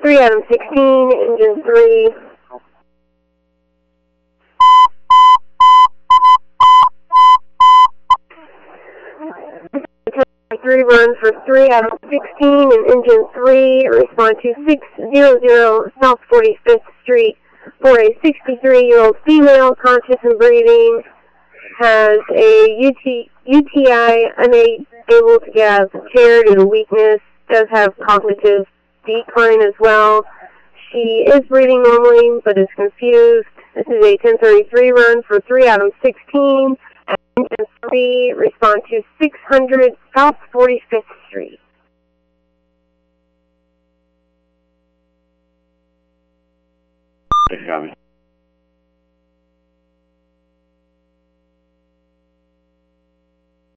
3 Adam 16, engine 3. 3 run for 3 Adam 16 and engine 3. Respond to 600 South 45th Street for a 63-year-old female, conscious and breathing, has a UTI, unable to get out of the chair due to weakness, does have cognitive decline as well. She is breathing normally, but is confused. This is a 1033 run for 3 Adam 16, and engine 3, respond to 600 South 45th Street. Copy.